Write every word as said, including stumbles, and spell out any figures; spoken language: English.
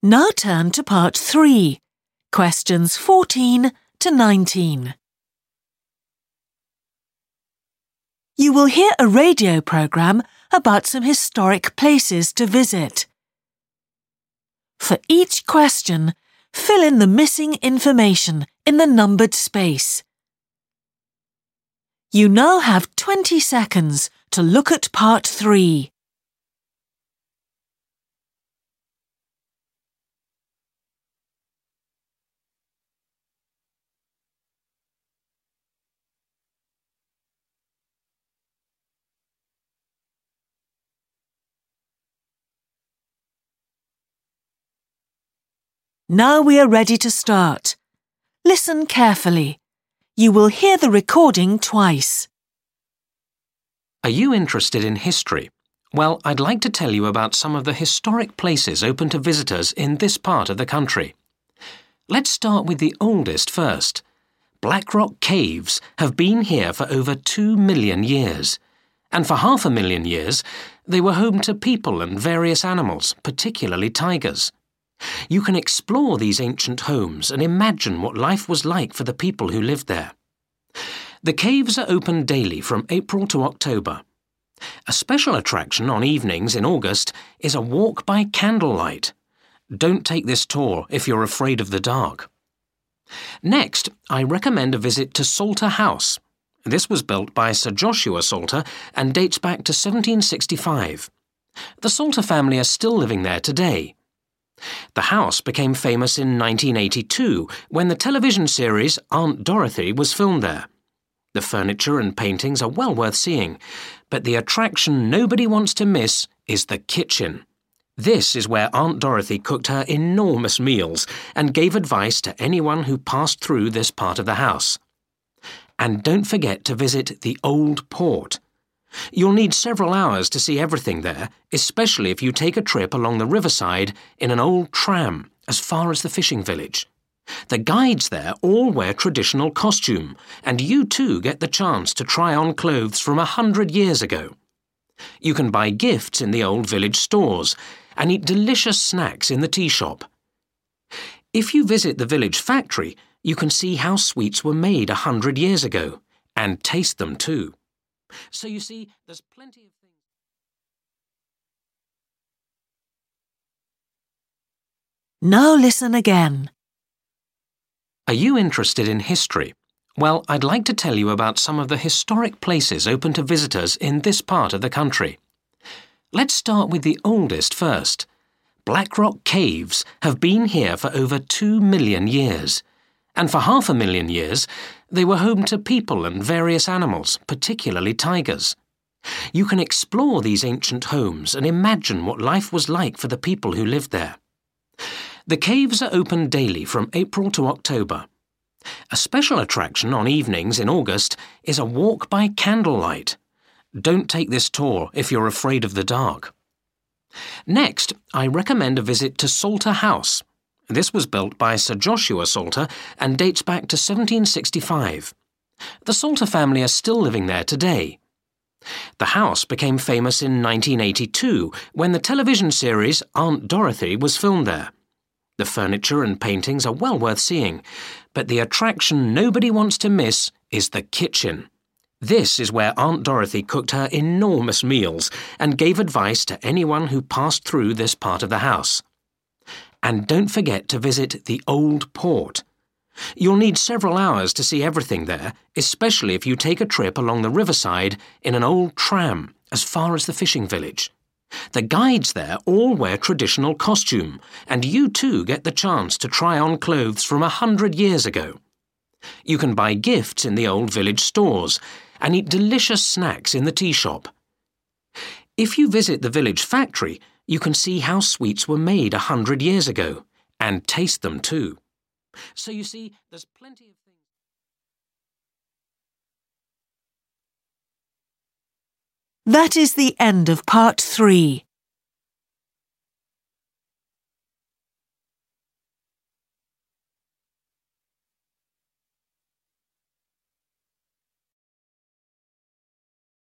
Now turn to part three, questions fourteen to nineteen. You will hear a radio programme about some historic places to visit. For each question, fill in the missing information in the numbered space. You now have twenty seconds to look at part three. Now we are ready to start. Listen carefully. You will hear the recording twice. Are you interested in history? Well, I'd like to tell you about some of the historic places open to visitors in this part of the country. Let's start with the oldest first. Blackrock Caves have been here for over two million years. And for half a million years, they were home to people and various animals, particularly tigers. You can explore these ancient homes and imagine what life was like for the people who lived there. The caves are open daily from April to October. A special attraction on evenings in August is a walk by candlelight. Don't take this tour if you're afraid of the dark. Next, I recommend a visit to Salter House. This was built by Sir Joshua Salter and dates back to seventeen sixty-five. The Salter family are still living there today. The house became famous in nineteen eighty-two when the television series Aunt Dorothy was filmed there. The furniture and paintings are well worth seeing, but the attraction nobody wants to miss is the kitchen. This is where Aunt Dorothy cooked her enormous meals and gave advice to anyone who passed through this part of the house. And don't forget to visit the Old Port. You'll need several hours to see everything there, especially if you take a trip along the riverside in an old tram as far as the fishing village. The guides there all wear traditional costume, and you too get the chance to try on clothes from a hundred years ago. You can buy gifts in the old village stores and eat delicious snacks in the tea shop. If you visit the village factory, you can see how sweets were made a hundred years ago, and taste them too. So you see, there's plenty of things. Now listen again. Are you interested in history? Well, I'd like to tell you about some of the historic places open to visitors in this part of the country. Let's start with the oldest first. Blackrock Caves have been here for over two million years. And for half a million years, they were home to people and various animals, particularly tigers. You can explore these ancient homes and imagine what life was like for the people who lived there. The caves are open daily from April to October. A special attraction on evenings in August is a walk by candlelight. Don't take this tour if you're afraid of the dark. Next, I recommend a visit to Salter House. This was built by Sir Joshua Salter and dates back to seventeen sixty-five. The Salter family are still living there today. The house became famous in nineteen eighty-two when the television series Aunt Dorothy was filmed there. The furniture and paintings are well worth seeing, but the attraction nobody wants to miss is the kitchen. This is where Aunt Dorothy cooked her enormous meals and gave advice to anyone who passed through this part of the house. And don't forget to visit the Old Port. You'll need several hours to see everything there, especially if you take a trip along the riverside in an old tram as far as the fishing village. The guides there all wear traditional costume, and you too get the chance to try on clothes from a hundred years ago. You can buy gifts in the old village stores and eat delicious snacks in the tea shop. If you visit the village factory, you can see how sweets were made a hundred years ago, and taste them too. So you see, there's plenty of things. That is the end of part three.